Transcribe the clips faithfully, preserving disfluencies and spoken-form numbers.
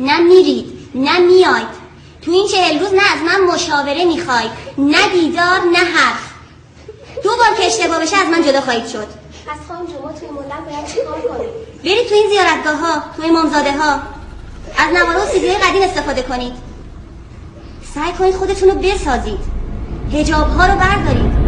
نه میرید نه میاید. تو این چهل روز نه از من مشاوره میخواید، نه دیدار، نه حرف. دو بار که اشتباه بشه از من جدا خواهید شد. پس خانم شما توی ملت باید چیکار کنید؟ برید تو این زیارتگاه ها، تو این امامزاده ها، از نوارا و سیدی‌های قدیم استفاده کنید. سعی کنید خودتون رو بسازید، حجاب ها رو بردارید.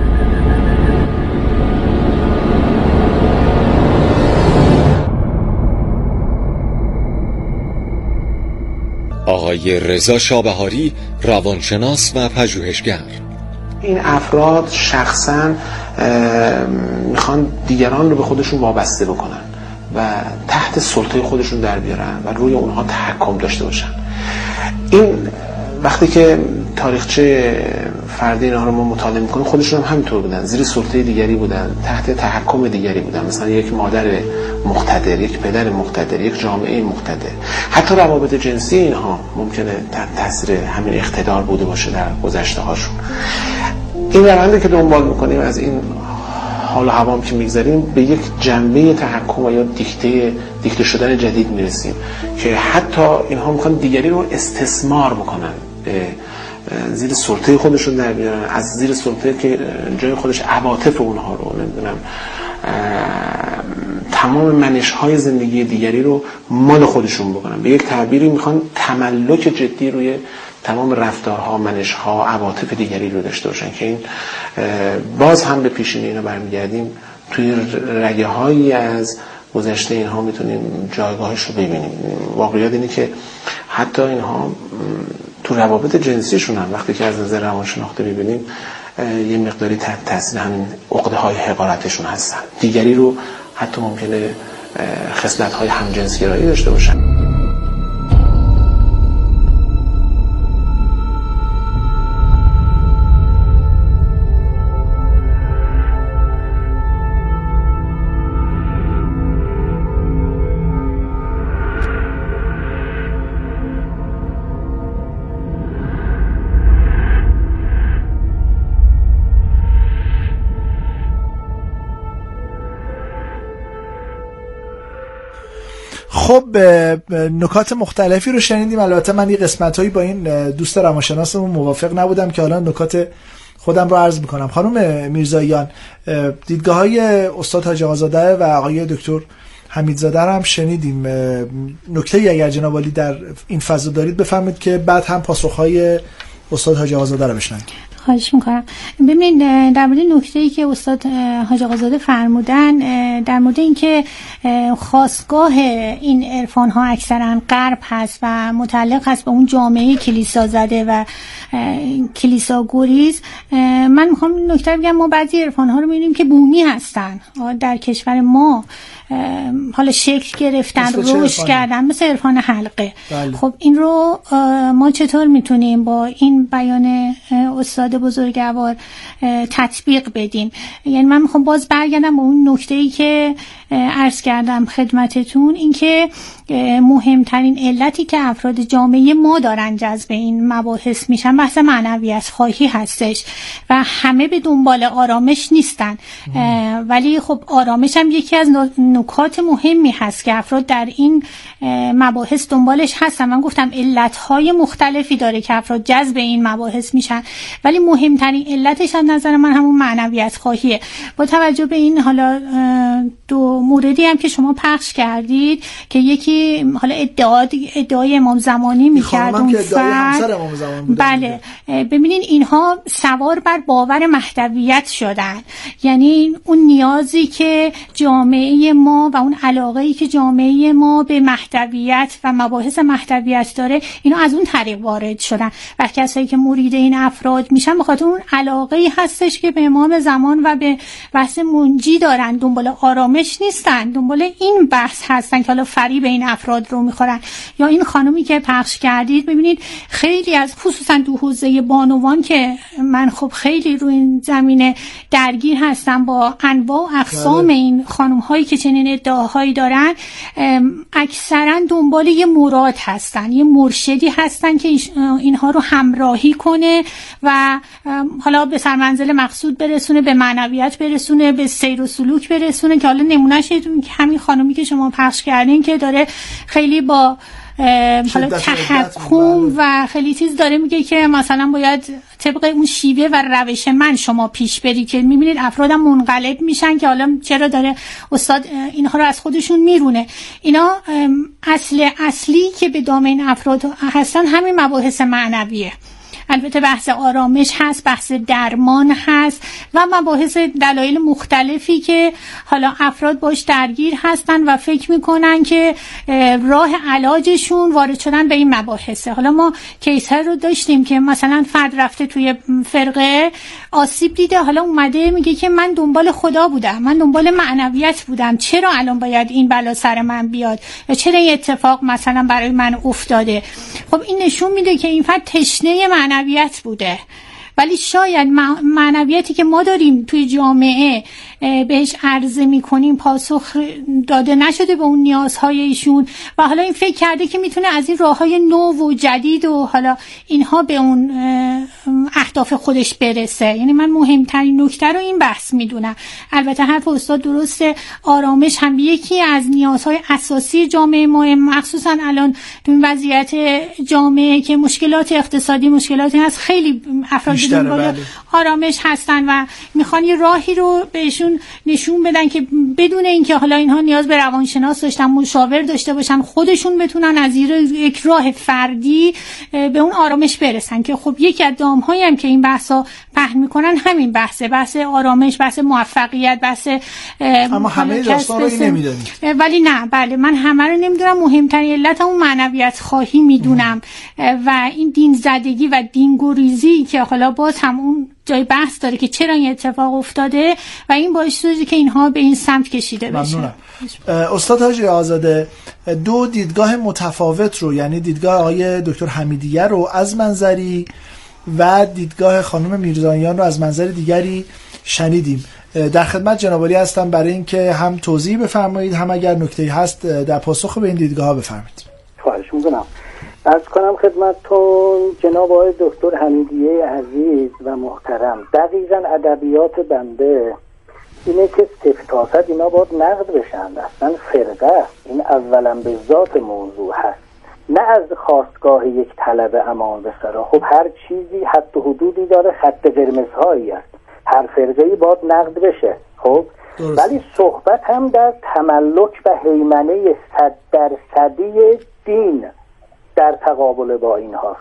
آقای رضا شابهاری، روانشناس و پژوهشگر: این افراد شخصا میخوان دیگران رو به خودشون وابسته بکنن و تحت سلطه خودشون در بیارن و روی اونها تحکم داشته باشن. این وقتی که تاریخچه فردی اینها رو ما مطالعه میکنیم، خودشون هم همینطور بودن، زیر سلطه دیگری بودن، تحت تحکم دیگری بودن. مثلا یک مادر مقتدر، یک پدر مقتدر، یک جامعه مقتدر. حتی روابط جنسی اینها ممکنه تحت تاثیر همین اقتدار بوده باشه در گذشته هاشون. این روندی که دنبال میکنیم از این حال و هوام که میگذاریم به یک جنبه تحکم یا دیکته دیکته شدن جدید میرسیم که حتی اینها میخوان دیگری رو استثمار بکنن، به زیر سلطه خودشون در بیارن، از زیر سلطه که جای خودش عواطف اونها رو، نمیدونم، تمام منش‌های زندگی دیگری رو مال خودشون بکنن. به یک تعبیری میخوان تملک جدی روی تمام رفتارها، منش‌ها، عواطف دیگری رو داشته باشن که این باز هم به پیشینه اینا برمیگردیم. توی رگه‌هایی از گذشته اینها میتونیم جایگاهش رو ببینیم. واقعیت اینه که حتی اینها تو روابط جنسیشون هم وقتی که از نظر روانشناختی میبینیم یه مقداری تحت تاثیر همین عقده‌های حقارتشون هستن. دیگری رو حتی ممکنه خصلت‌های همجنسگرایی داشته باشن. خب نکات مختلفی رو شنیدیم. البته من یه قسمتایی با این دوست روانشناسمون موافق نبودم که حالا نکات خودم رو عرض میکنم. خانم میرزاییان، دیدگاه‌های استاد حاجی آقازاده و آقای دکتر حمیدزاده هم شنیدیم. نکته‌ای اگر جناب عالی در این فضا دارید بفرمایید که بعد هم پاسخ‌های استاد حاجی آقازاده رو بشنویم. خواهش میکنم. ببینید در مورد نکته‌ای که استاد حاجی آقازاده فرمودن در مورد اینکه خاستگاه این عرفان‌ها اکثرا غرب هست و متعلق هست به اون جامعه کلیسا زده و کلیسا گریز، من میخوام این نکته بگم ما بعضی عرفان‌ها رو می‌بینیم که بومی هستن در کشور ما، حالا شکل گرفتن، رشد کردن، مثل عرفان حلقه. بله. خب این رو ما چطور میتونیم با این بیان استاد بزرگوار تطبیق بدیم؟ یعنی من میخوام باز برگردم به اون نکته‌ای که عرض کردم خدمتتون، این که مهمترین علتی که افراد جامعه ما دارن جذب این مباحث میشن بحث معنویت خواهی هستش و همه به دنبال آرامش نیستن. ولی خب آرامش هم یکی از نکات مهمی هست که افراد در این مباحث دنبالش هستن. من گفتم علتهای مختلفی داره که افراد جذب این مباحث میشن، ولی مهمترین علتش از نظر من همون معنویت خواهیه. با توجه به این حالا دو موردی هم که شما پخش کردید که یکی حالا ادعا ادعای امام زمانی میکرد اون فرد، بله، ببینین اینها سوار بر باور مهدویت شدن. یعنی اون نیازی که جامعه ما و اون علاقه‌ای که جامعه ما به مهدویت و مباحث مهدویت داره، اینا از اون طریق وارد شدن و کسایی که مرید این افراد میشن به خاطر اون علاقه‌ای هستش که به امام زمان و به بحث منجی دارن، دنبال آرامش نیستن، دنبال این بحث هستن که حالا فریب این افراد رو میخورن. یا این خانومی که پخش کردید، ببینید خیلی از خصوصا تو حوزه بانوان که من خب خیلی روی این زمینه درگیر هستم با انواع و اقسام این خانم هایی که چنین ادعاهایی دارن، اکثرا دنبال یه مراد هستن، یه مرشدی هستن که اینها رو همراهی کنه و حالا به سرمنزل مقصود برسونه، به معنویت برسونه، به سیر و سلوک برسونه. که حالا نمونهش همین خانومی که شما پخش کردین که داره خیلی با حالا تحکم و خیلی چیز داره میگه که مثلا باید طبق اون شیوه و روش من شما پیش بری، که میبینید افرادم منقلب میشن که حالا چرا داره استاد اینها رو از خودشون میرونه. اینا اصل اصلی که به دام این افراد هستن همین مباحث معنویه. البته بحث آرامش هست، بحث درمان هست و مباحث دلایل مختلفی که حالا افراد باش درگیر هستن و فکر میکنن که راه علاجشون وارد شدن به این مباحثه. حالا ما کیس ها رو داشتیم که مثلا فرد رفته توی فرقه آسیب دیده، حالا اومده میگه که من دنبال خدا بودم، من دنبال معنویت بودم، چرا الان باید این بلا سر من بیاد یا چرا این اتفاق مثلا برای من افتاده. خب این نشون میده که این فرد تشنه معنویت بوده، ولی شاید معنویتی که ما داریم توی جامعه بهش عرضه میکنیم پاسخ داده نشده به اون نیازهای ایشون و حالا این فکر کرده که میتونه از این راههای نو و جدید و حالا اینها به اون اهداف خودش برسه. یعنی من مهمترین نکته رو این بحث میدونم. البته حرف استاد درسته، آرامش هم یکی از نیازهای اساسی جامعه ما، مخصوصا الان تو این وضعیت جامعه که مشکلات اقتصادی مشکلاتی هست، خیلی افراد دنبال آرامش هستن و میخوان یه راهی رو بهشون نشون بدن که بدون اینکه حالا اینها نیاز به روانشناس داشتن، مشاور داشته باشن، خودشون بتونن از یک راه فردی به اون آرامش برسن. که خب یکی از دام‌هایی هم که این بحثا پهن میکنن همین بحثه، بحث آرامش، بحث موفقیت، بحث اما همه داستان رو نمیدونید. ولی نه، بله من همه رو نمیدونم. مهمترین علت اون معنویت خواهی میدونم و این دین زدگی و دین گریزی که حالا باز هم اون جای بحث داره که چرا این اتفاق افتاده و این باعث شده که اینها به این سمت کشیده بشه. ممنونم. استاد حاجی آزاده دو دیدگاه متفاوت رو، یعنی دیدگاه آقای دکتر حمیدیه رو از منظری و دیدگاه خانم میرزاییان رو از منظر دیگری شنیدیم. در خدمت جناب عالی هستم برای اینکه هم توضیح بفرمایید، هم اگر نکته‌ای هست در پاسخ به این دیدگاه ها بفرمایید. خواهش می‌کنم. عرض کنم خدمتتون جناب آقای دکتر حمیدیه عزیز و محترم، دقیقاً ادبیات بنده اینه که صفر تا صد اینا باید نقد بشن. اصلا فرقه این اولا به ذات موضوع هست، نه از خواستگاه یک طلب امان به سرا. خب هر چیزی حد و حدودی داره، خط قرمزهایی است، هر فرقه‌ای باید نقد بشه. خب درست. ولی صحبت هم در تملک و هیمنه صد درصدی دین در تقابل با این هاست.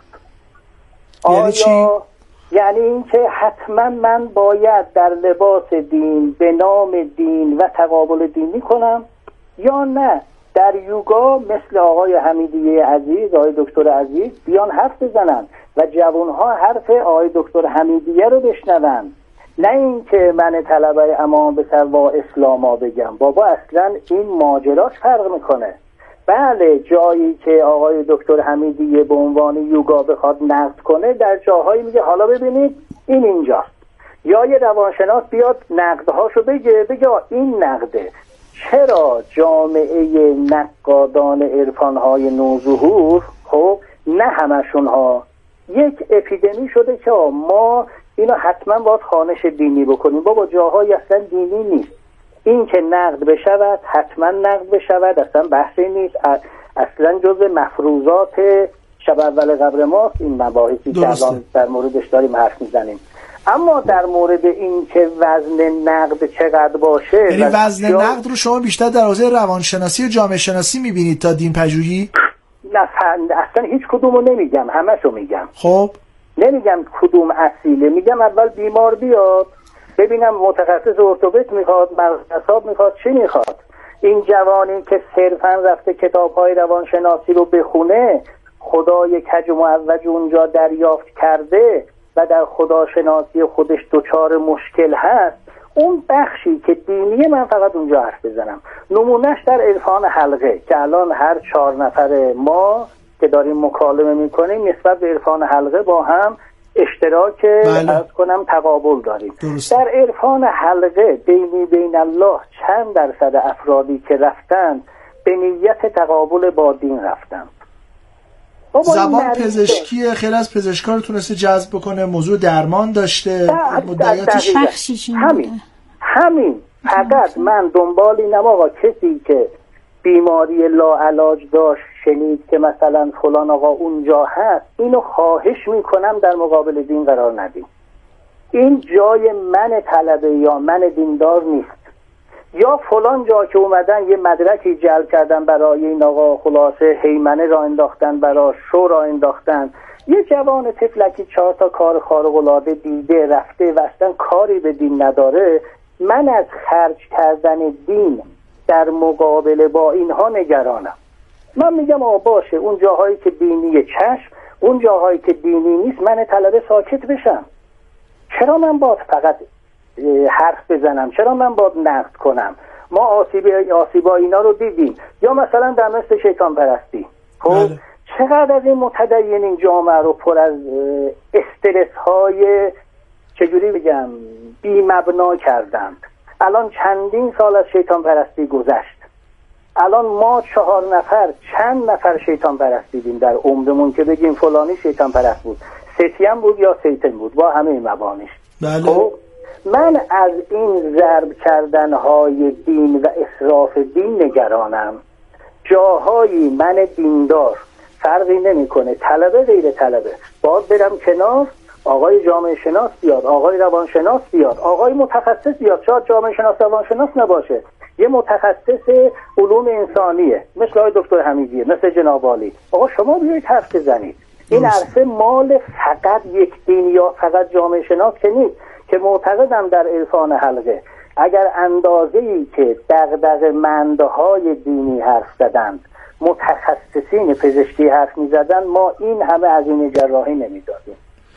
یعنی چی؟ یعنی این که حتما من باید در لباس دین به نام دین و تقابل دینی کنم یا نه در یوگا مثل آقای حمیدیه عزیز، آقای دکتر عزیز بیان حرف بزنن و جوانها حرف آقای دکتر حمیدیه رو بشنون، نه این که من طلبه امان به سر با اسلاما بگم. بابا اصلا این ماجراش فرق میکنه. بله جایی که آقای دکتر حمیدیه به عنوان یوگا بخواد نقد کنه، در جاهایی میگه حالا ببینید این اینجاست، یا یه روانشناس بیاد نقدهاشو بگه بگه این نقده. چرا جامعه نقادان عرفانهای نوظهور، خب نه همشون ها، یک اپیدمی شده که ما اینو حتما باید خوانش دینی بکنیم. بابا جاهای اصلا دینی نیست. این که نقد بشود حتما نقد بشود، اصلا بحثی نیست، اصلا جز مفروضات شب اول قبر ماست این مباحثی که الان در موردش داریم حرف میزنیم. اما در مورد این که وزن نقد چقدر باشه، یعنی وزن جا... نقد رو شما بیشتر در حوزه روانشناسی و جامعه شناسی میبینید تا دین پژوهی؟ نه اصلا هیچ کدومو نمیگم، همشو میگم. خب نمیگم کدوم اصیله، میگم اول بیمار بیاد ببینم متخصص ارتوپد میخواد، مرد میخواد، چی میخواد. این جوانی که صرفا رفته کتاب‌های روانشناسی رو بخونه، خدای کج و معوج اونجا دریافت کرده و در خداشناسی خودش دچار مشکل هست، اون بخشی که دینیه من فقط اونجا حرف بزنم. نمونهش در عرفان حلقه که الان هر چهار نفر ما که داریم مکالمه میکنیم نسبت به عرفان حلقه با هم اشتراک از کنم تقابل داریم. درسته. در عرفان حلقه بینی بین الله چند درصد افرادی که رفتن به نیت تقابل با دین رفتن. زبان پزشکی خیلی از پزشکان رو تونسته جذب بکنه، موضوع درمان داشته، مدعیاتش همین همین فقط من دنبال اینم آقا کسی که بیماری لاعلاج داشت شنید که مثلا فلان آقا اونجا هست، اینو خواهش میکنم در مقابل دین قرار ندیم. این جای من طلبه یا من دیندار نیست. یا فلان جا که اومدن یه مدرکی جلب کردن برای این آقا، خلاصه هیمنه را انداختن، برای شو را انداختن، یه جوان طفلکی چهار تا کار خارق العاده دیده رفته و اصلا کاری به دین نداره، من از خرج کردن دین در مقابل با اینها نگرانم. من میگم آقا باشه، اون جاهایی که دینی چشم، اون جاهایی که دینی نیست من طلبه ساکت بشم. چرا من باید فقط حرف بزنم؟ چرا من باید نقد کنم؟ ما آسیب آسیبا اینا رو دیدیم. یا مثلا در مثل شیطان پرستی، خب چقدر از این متدین این جامعه رو پر از استرس های چجوری بگم بی مبنا کردند. الان چندین سال از شیطان پرستی گذشت، الان ما چهار نفر چند نفر شیطان پرستیدیم در عمرمون که بگیم فلانی شیطان پرست بود، ستیم بود یا سیتن بود با همه مبانیش. بله. خب من از این ضرب کردن های دین و اسراف دین نگرانم. جاهایی من دیندار فرقی نمیکنه، طلبه غیر طلبه، باید برم کنار، آقای جامعه شناس بیاد، آقای روان شناس بیاد، آقای متخصص بیاد، شاید جامعه شناس روان شناس نباشه، یه متخصص علوم انسانیه مثل آقای دکتر حمیدیه، مثل جناب عالی، آقا شما بیایید حرف بزنید. این عرصه مال فقط یک دین یا فقط جامعه شناس که نیست، که معتقدم در عرفان حلقه اگر اندازه‌ای که دغدغه‌مندهای دینی حرف زدند، متخصصین پزشکی حرف می‌زدن، ما این همه هزینه جراحی نمی‌دادیم.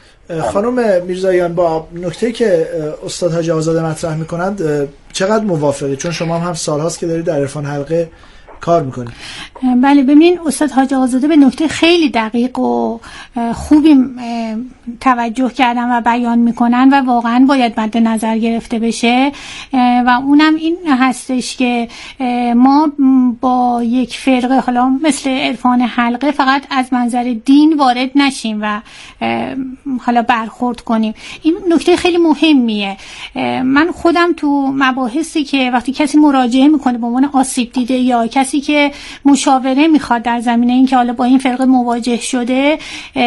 خانم میرزاییان، با نکته‌ای که استاد حاجی آقازاده مطرح می‌کنند چقدر موافقید؟ چون شما هم سال‌هاست که دارید در عرفان حلقه کار میکنید. بله، ببینین استاد حاجی آقازاده به نکته خیلی دقیق و خوبی توجه کردن و بیان میکنن و واقعا باید مد نظر گرفته بشه و اونم این هستش که ما با یک فرقه حالا مثل عرفان حلقه فقط از منظر دین وارد نشیم و حالا برخورد کنیم. این نکته خیلی مهمیه. من خودم تو مباحثی که وقتی کسی مراجعه میکنه به عنوان آسیب دیده یا کسی که مشاوره میخواد در زمینه این که حالا با این فرقه مواجه شده،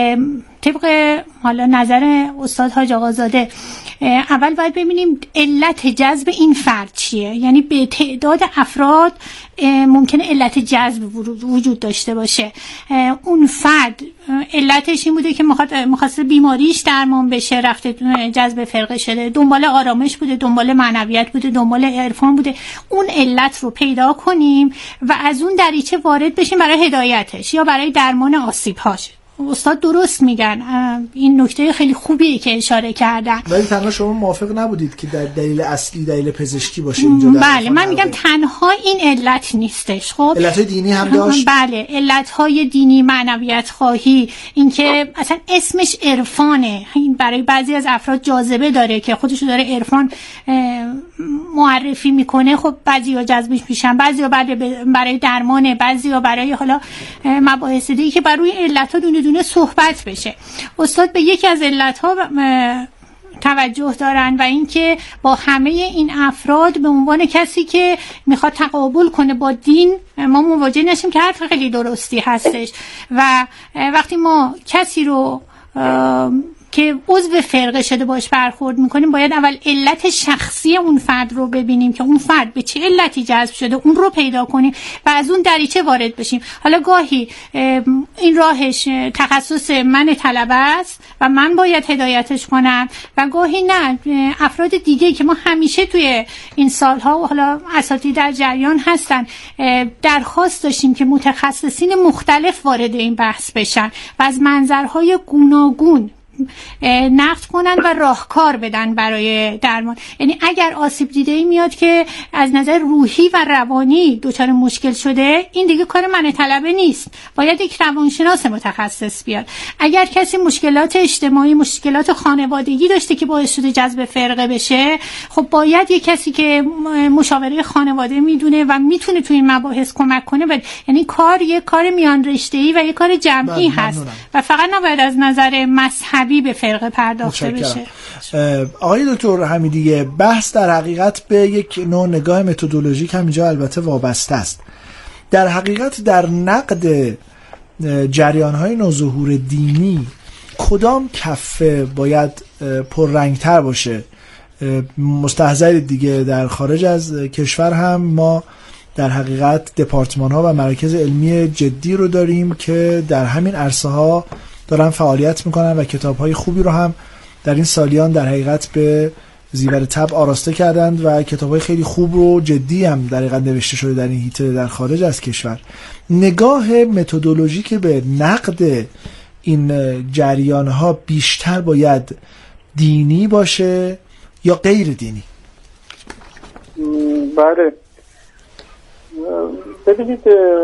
طبق حالا نظر استاد حاجی آقازاده اول باید ببینیم علت جذب این فرد چیه. یعنی به تعداد افراد ممکنه علت جذب وجود داشته باشه. اون فرد علتش این بوده که مخواست بیماریش درمان بشه، رفته جذب فرقه شده، دنبال آرامش بوده، دنبال معنویت بوده، دنبال عرفان بوده. اون علت رو پیدا کنیم و از اون دریچه وارد بشیم برای هدایتش یا برای درمان آسیب‌هاش. استاد درست میگن، این نکته خیلی خوبیه که اشاره کردن. ولی تنها شما موافق نبودید که در دلیل اصلی دلیل پزشکی باشه اینجا؟ بله، من میگم تنها این علت نیستش. خب علتهای دینی هم داشت. بله، علتهای دینی، معنویت خواهی، اینکه اصلا اسمش عرفانه، این برای بعضی از افراد جاذبه داره که خودشو داره عرفان معرفی میکنه. خب بعضیا جذبش میشن، بعضیا برای درمانه، بعضیا برای حالا مباحث دیگه که بر روی علتها دونه دونه صحبت بشه. استاد به یکی از علتها توجه دارن و اینکه با همه این افراد به عنوان کسی که میخواد تقابل کنه با دین ما مواجه نشیم که حرف خیلی درستی هستش. و وقتی ما کسی رو که عضو فرقه شده باش برخورد میکنیم، باید اول علت شخصی اون فرد رو ببینیم که اون فرد به چه علتی جذب شده، اون رو پیدا کنیم و از اون دریچه وارد بشیم. حالا گاهی این راهش تخصص من طلبه است و من باید هدایتش کنم و گاهی نه، افراد دیگه که ما همیشه توی این سالها و حالا اساتید در جریان هستن درخواست داشتیم که متخصصین مختلف وارد این بحث بشن و از منظرهای گوناگون نقد کنن و راهکار بدن برای درمان. یعنی اگر آسیب دیده‌ای میاد که از نظر روحی و روانی دچار مشکل شده، این دیگه کار من طلبه نیست، باید یک روانشناس متخصص بیاد. اگر کسی مشکلات اجتماعی، مشکلات خانوادگی داشته که باعث شده جذب فرقه بشه، خب باید یک کسی که مشاوره خانواده میدونه و میتونه تو این مباحث کمک کنه بد. یعنی کار یک کار میان رشته‌ای و یک کار جمعی هست و فقط نباید از نظر مذهبی به فرقه پرداخته بشه. آقای دکتر حمیدی، بحث در حقیقت به یک نوع نگاه متدولوژیک هم اینجا البته وابسته است. در حقیقت در نقد جریان‌های نوظهور دینی کدام کفه باید پررنگتر باشه؟ مستحضر دیگه در خارج از کشور هم ما در حقیقت دپارتمان ها و مراکز علمی جدی رو داریم که در همین عرصه ها دارن فعالیت میکنن و کتاب های خوبی رو هم در این سالیان در حقیقت به زیور طبع آراسته کردند و کتاب های خیلی خوب رو جدی هم در حقیقت نوشته شده در این حیطه در خارج از کشور. نگاه متدولوژیک به نقد این جریان ها بیشتر باید دینی باشه یا غیر دینی؟ بله، ببینید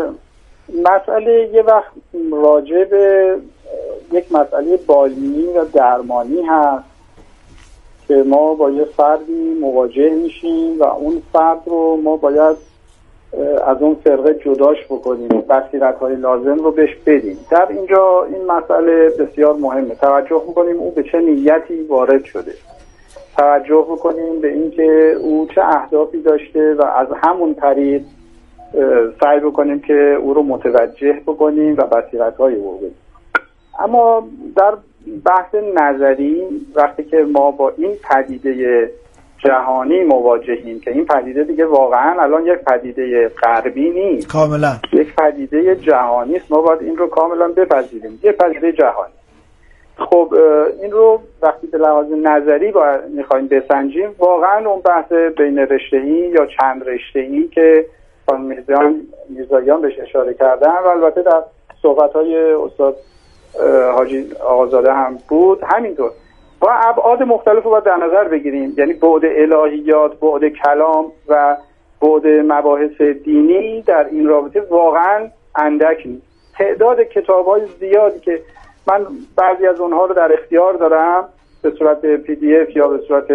مسئله یه وقت راجع به یک مسئله بالینی و درمانی هست که ما با یه فردی مواجه میشیم و اون فرد رو ما باید از اون فرقه جداش بکنیم، بصیرت‌های لازم رو بهش بدیم. در اینجا این مسئله بسیار مهمه، توجه بکنیم او به چه نیتی وارد شده، توجه بکنیم به اینکه او چه اهدافی داشته و از همون طریق سعی بکنیم که او رو متوجه بکنیم و بصیرت‌های او بدیم. اما در بحث نظری وقتی که ما با این پدیده جهانی مواجهیم که این پدیده دیگه واقعا الان یک پدیده غربی نیست، کاملا یک پدیده جهانی است، ما باید این رو کاملا بپذیریم، یک پدیده جهانی. خب این رو وقتی به لحاظ نظری باید میخوایم بسنجیم، واقعا اون بحث بین رشته‌ای یا چند رشته‌ای که خانم میرزاییان میرزاییان بهش اشاره کردن و البته در صحبت‌های استاد حاجی آقازاده هم بود همینطور، با ابعاد مختلف رو باید در نظر بگیریم، یعنی بعد الهیات، بعد کلام و بعد مباحث دینی در این رابطه واقعا اندک نیست. تعداد کتاب‌های زیادی که من بعضی از اونها رو در اختیار دارم به صورت پی دی اف یا به صورت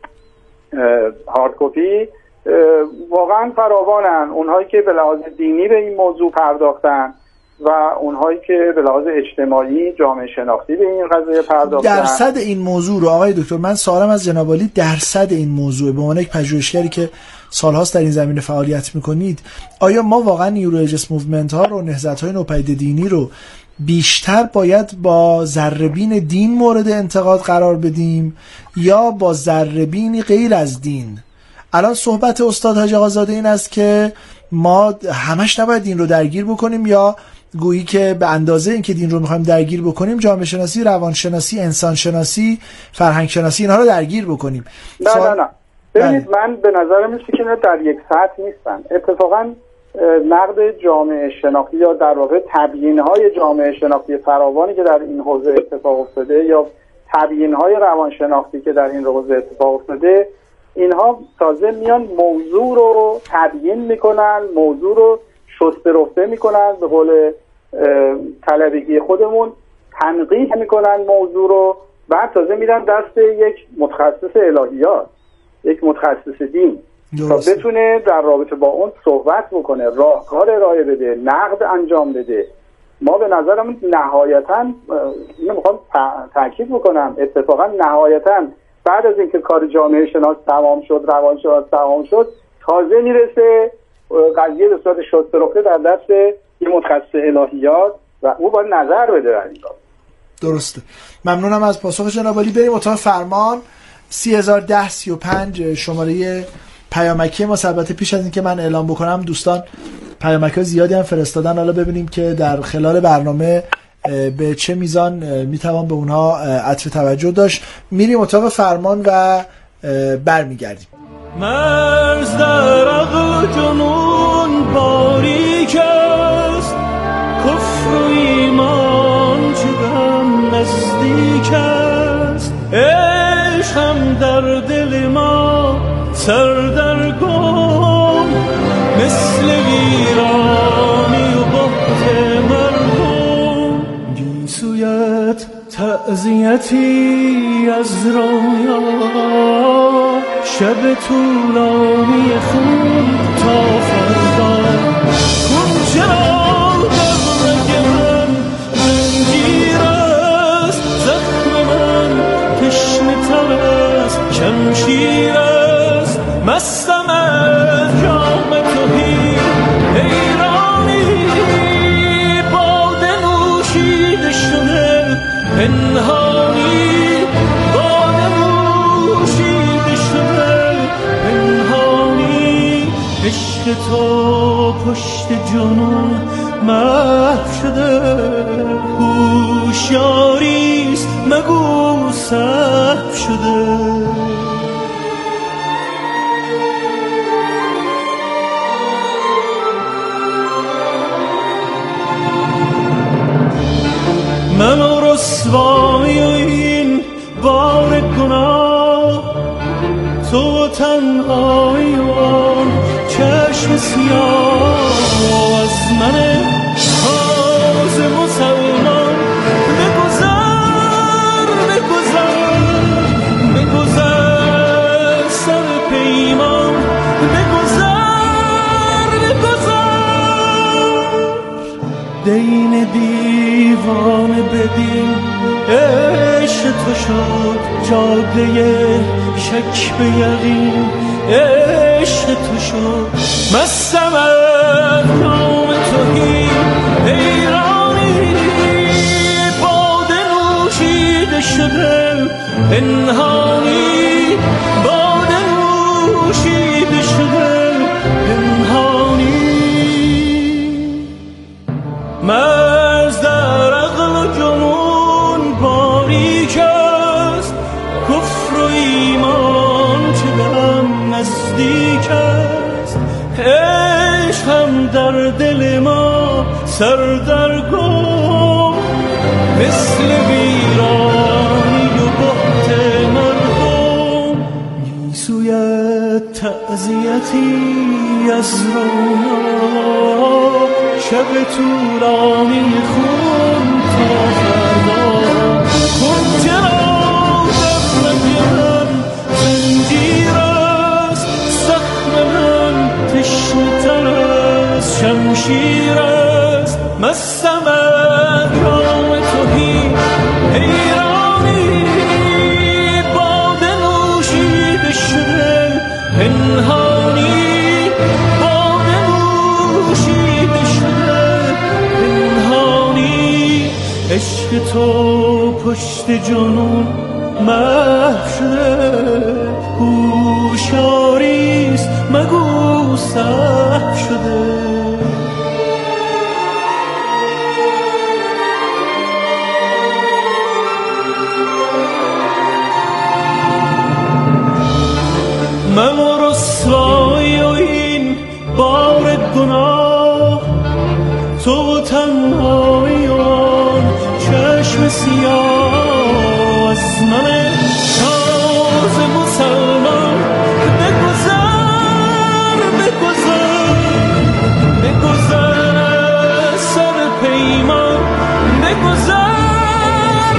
هارد کپی، واقعا فراوانن، اونهایی که به لحاظ دینی به این موضوع پرداختن و اونهایی که به لحاظ اجتماعی جامعه شناختی به این قضیه پرداختن. درصد این موضوع رو آقای دکتر، من سوالم از جناب عالی درصد این موضوع به عنوان یک پژوهشگری که سالهاست در این زمینه فعالیت میکنید، آیا ما واقعا نیو ریلیجیس موومنت ها رو، نهضت‌های نوپدید دینی رو بیشتر باید با ذره‌بین دین مورد انتقاد قرار بدیم یا با ذره‌بینی غیر از دین؟ الان صحبت استاد حاجی آقازاده این است که ما همش نباید دین رو درگیر بکنیم، یا گویی که به اندازه اینکه دین رو میخوایم درگیر بکنیم جامعه شناسی، روان شناسی، انسان شناسی، فرهنگ شناسی اینها رو درگیر بکنیم. نه سوال... نه نه ببینید بله. من به نظرم میاد که در یک سطح نیستن. اتفاقا نقد جامعه شناختی یا در واقع تبیین‌های جامعه شناختی فراوانی که در این حوزه اتفاق افتاده یا تبیین‌های روان شناختی که در این حوزه اتفاق افتاده، اینها تازه میان موضوع رو تبیین میکنن، موضوع رو شسته رفته میکنن، به قول طلبگی خودمون تنقیح میکنن موضوع رو، بعد تازه میرن دست یک متخصص الهیات، یک متخصص دین تا بتونه در رابطه با اون صحبت بکنه، راهکار ارائه بده، نقد انجام بده. ما به نظرم نهایتاً اینو میخوام تاکید بکنم، اتفاقا نهایتاً بعد از اینکه کار جامعه شناس تمام شد، روانشناس تمام شد، تازه میرسه قضیه به صورت شسته رفته در دست یه متخصص الهیات و او باید نظر بده در این کار. درسته. ممنونم از پاسخ جناب عالی. بریم اتاق فرمان سی هزار و ده سی و پنج شماره پیامکی ما. البته پیش از اینکه من اعلام بکنم دوستان پیامک‌ها زیادی هم فرستادن، حالا ببینیم که در خلال برنامه به چه میزان میتوان به اونها عطف توجه داشت. میریم اتاق فرمان و برمیگردیم. مرز در عقل جنون باریک است، کفر و ایمان چه غم نزدیک است، عشق هم در دل ما سردرگم، مثل ویرانی و بحت مردم، گیسویت تعزیتی از رویا، شب طولانی خون تا فردا، کن چرا در رگ من زنجیر است، زخم من تشنه تر است، شمشیر است، مستم از جام توهی حیرانی، باده پشت جنون محو شده، هوشیاریست مگو سهو شده. من و رسوایی و این بار گناه، تو تنهایی و آن چشم سیاه، از من تازه مسلمان بگذر بگذر بگذر، سر پیمان بگذر بگذر، دین دیوانه بدین عشق تو شد جاده شک به یقین، عشق تو شد مستم از نام توهی حیرانی، باده نوشیده شده پنهانی، باده نوشیده شده پنهانی، مز در عقل و جنون باریک است، کفر و ایمان چه دم نزدیک است، عشق هم در دل ما سردرگم، مثل ویرانی و بحت مرحوم، میسوید تعزیتی از رونا، شب طولانی خون تا فردا، کن چرا در رگ من زنجیر است، زخم من تشنه تر از شمشیر است، مستم از جام تهی حیرانی، باده نوشیده شده پنهانی، عشق تو پشت جنون محو شده، هوشیاریست مگو سهو شده. من و رسوایی و این بار گناه، تو تنهایی و چشم سیاه، از من تازه مسلمان بگذر بگذر بگذر، سر پیمان بگذر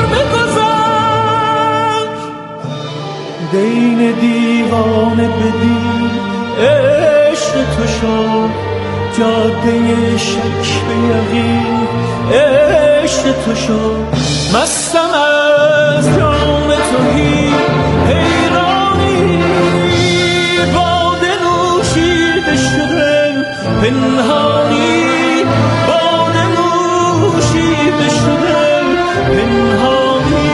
بگذر، دین دیوانه بدین عشق تو شد جاده شک به یقین، عشق تو شد مستم از جام تهی حیرانی، باده نوشیده شده پنهانی، باده نوشیده شده پنهانی.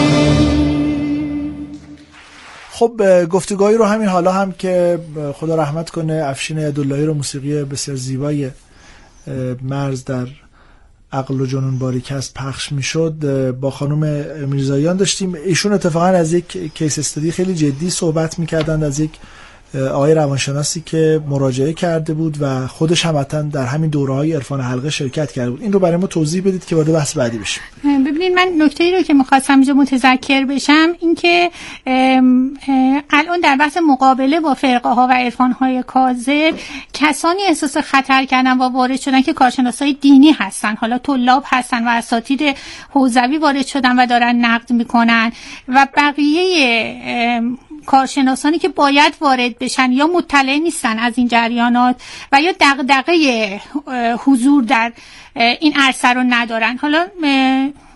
خب گفتگوهایی رو همین حالا هم که خدا رحمت کنه افشین عیداللهی رو موسیقی بسیار زیبای مرز در عقل و جنون باریک است پخش میشد با خانم میرزاییان داشتیم. ایشون اتفاقا از یک کیس استادی خیلی جدی صحبت میکردند، از یک آقای روانشناسی که مراجعه کرده بود و خودش هم حتما در همین دوره‌های عرفان حلقه شرکت کرده بود. این رو برای ما توضیح بدید که وارد بحث بعدی بشیم. ببینید من نکته‌ای رو که می‌خواستم اینجا متذکر بشم این که الان در بحث مقابله با فرقه‌ها و عرفان‌های کاذب کسانی احساس خطر کردن و وارد شدن که کارشناسای دینی هستن، حالا طلاب هستن و اساتید حوزوی وارد شدن و دارن نقد میکنن و بقیه کارشناسانی که باید وارد بشن یا مطلع نیستن از این جریانات و یا دغدغه حضور در این عرصه رو ندارن. حالا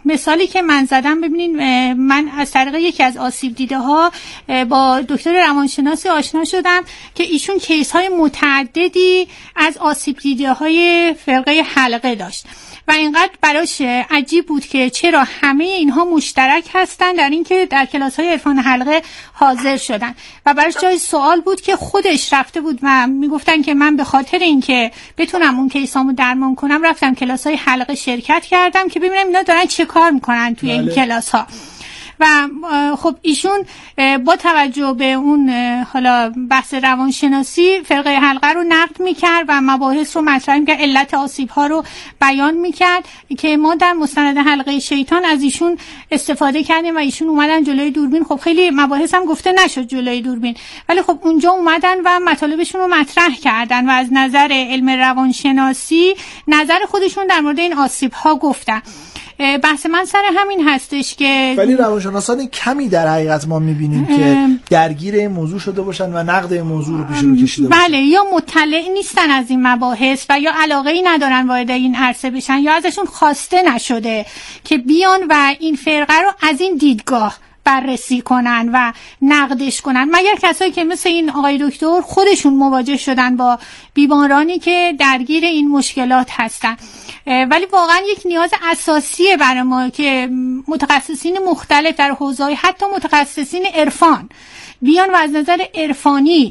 مثالی که من زدم، ببینین من از طریق یکی از آسیب دیده ها با دکتر روانشناسی آشنا شدم که ایشون کیس های متعددی از آسیب دیده های فرقه حلقه داشت و اینقدر براش عجیب بود که چرا همه اینها مشترک هستن در اینکه در کلاس‌های عرفان حلقه حاضر شدن و براش جای سوال بود که خودش رفته بود و میگفتن که من به خاطر اینکه بتونم اون کیسامو درمان کنم رفتم کلاس‌های حلقه شرکت کردم که ببینم اینا دارن چه کار میکنن توی بله. این کلاس‌ها. و خب ایشون با توجه به اون حالا بحث روانشناسی فرقه حلقه رو نقد میکرد و مباحث رو مطرح میکرد، علت آسیب ها رو بیان میکرد که ما در مستند حلقه شیطان از ایشون استفاده کردیم و ایشون اومدن جلوی دوربین. خب خیلی مباحث هم گفته نشد جلوی دوربین، ولی خب اونجا اومدن و مطالبشون رو مطرح کردن و از نظر علم روانشناسی نظر خودشون در مورد این آسیب ها گفتن. بحث من سر همین هستش که ولی روانشناسان کمی در حقیقت ما میبینیم که درگیر این موضوع شده باشن و نقد این موضوع رو پیش رو کشیده باشن. بله، یا مطلع نیستن از این مباحث و یا علاقه‌ای ندارن وارد این عرصه بشن یا ازشون خواسته نشده که بیان و این فرقه رو از این دیدگاه بررسی کنن و نقدش کنن، مگر کسایی که مثل این آقای دکتر خودشون مواجه شدن با بیمارانی که درگیر این مشکلات هستن. ولی واقعا یک نیاز اساسیه برای ما که متخصصین مختلف در حوزه‌های حتی متخصصین عرفان بیان و از نظر عرفانی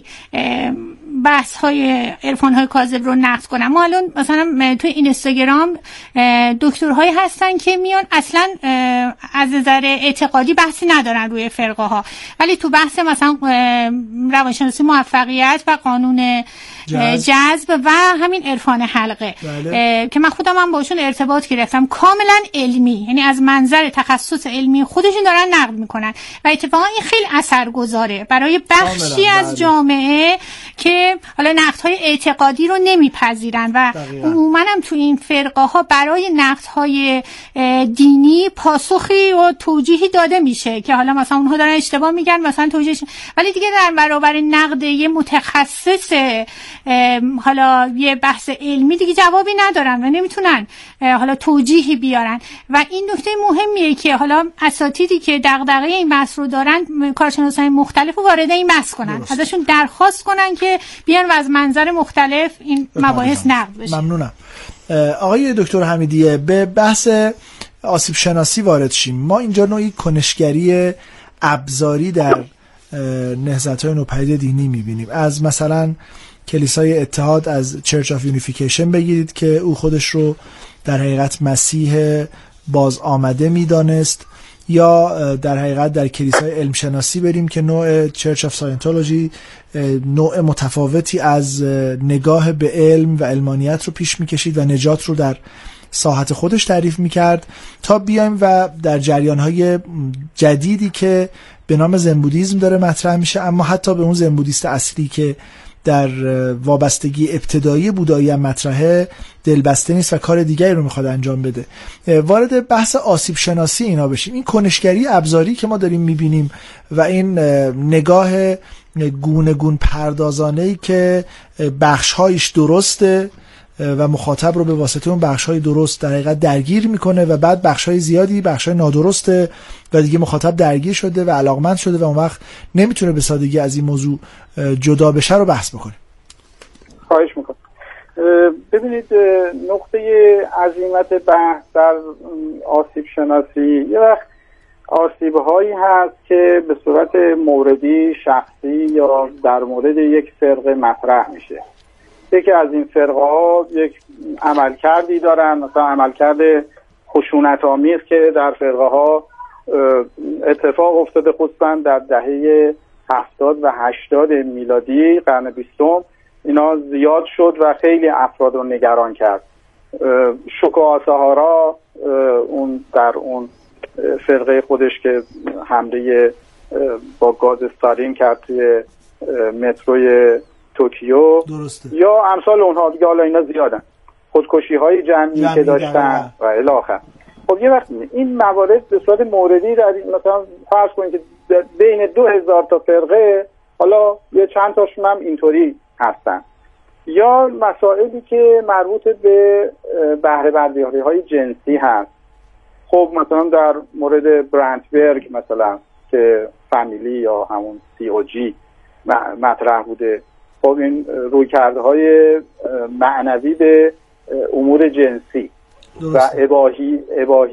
بحث های عرفان های کاذب رو نقد کنن. ما الان مثلا توی اینستاگرام دکترهایی هستن که میان اصلا از نظر اعتقادی بحثی ندارن روی فرقه ها، ولی تو بحث مثلا روانشناسی موفقیت و قانون جذب و همین عرفان حلقه بله. که من خودم هم باشون ارتباط گرفتم، کاملا علمی، یعنی از منظر تخصص علمی خودشون دارن نقد میکنن و اتفاقا این خیلی اثرگذاره برای بخشی از بله. جامعه که حالا نقدهای اعتقادی رو نمیپذیرن و عموما هم تو این فرقه ها برای نقدهای دینی پاسخی و توجیهی داده میشه که حالا مثلا اونها دارن اشتباه میگن مثلا توجیهش، ولی دیگه در برابر نقد یه متخصص حالا یه بحث علمی دیگه جوابی ندارن و نمیتونن حالا توجیهی بیارن. و این نکته مهمیه که حالا اساتیدی که دغدغه این بحث رو دارن کارشناسای مختلف رو وارد این بحث کنن، درست. ازشون درخواست کنن که بیان و از منظر مختلف این مباحث نقد بشه. ممنونم. آقای دکتر حمیدیه، به بحث آسیب شناسی وارد شیم. ما اینجا نوعی کنشگری ابزاری در نهضت‌های نوپدید دینی می‌بینیم. از مثلا کلیسای اتحاد از چرچ آف یونیفیکیشن بگیرید که او خودش رو در حقیقت مسیح باز آمده می‌دانست، یا در حقیقت در کلیسای علم شناسی بریم که نوع چرچ آف ساینتولوژی نوع متفاوتی از نگاه به علم و علمانیت رو پیش می‌کشید و نجات رو در ساحت خودش تعریف می‌کرد، تا بیایم و در جریان‌های جدیدی که به نام زن بودیسم داره مطرح میشه، اما حتی به اون زن بودیست اصلی که در وابستگی ابتدایی بودایی هم مطرحه دلبسته نیست و کار دیگری رو میخواد انجام بده. وارد بحث آسیب شناسی اینا بشیم. این کنشگری ابزاری که ما داریم میبینیم و این نگاه گونه گون پردازانه‌ای که بخش‌هایش درسته و مخاطب رو به واسطه اون بخش‌های درست در حقیقت درگیر میکنه و بعد بخش‌های زیادی بخش‌های نادرسته و دیگه مخاطب درگیر شده و علاقمند شده و اون وقت نمیتونه به سادگی از این موضوع جدا بشه رو بحث بکنه. خواهش میکنم. ببینید نقطه عظیمت بحث در آسیب شناسی یه وقت آسیب‌هایی هست که به صورت موردی شخصی یا در مورد یک فرقه مطرح میشه. یکی از این فرقه ها یک عملکردی دارن، مثلا عملکرد خشونت آمیز که در فرقه ها اتفاق افتاده، خصوصا در دهه هفتاد و هشتاد میلادی قرن بیستم اینا زیاد شد و خیلی افراد رو نگران کرد. شوکو آساهارا اون در اون فرقه خودش که حمله با گاز استالین کرد توی متروی توکیو، درسته. یا امثال اونها دیگه، حالا اینا زیادن، خودکشی های جمعی, جمعی که داشتن و الی آخر. خب یه وقت این موارد به صورت موردی در مثلا فرض کنید که بین دو هزار تا فرقه حالا یه چند تاشون هم اینطوری هستن، یا مسائلی که مربوط به بهره برداری های جنسی هست خب مثلا در مورد برندبرگ مثلا که فامیلی یا همون سی او جی مطرح بوده، خب این رویکردهای معنوی به امور جنسی درست. و اباحی اباحی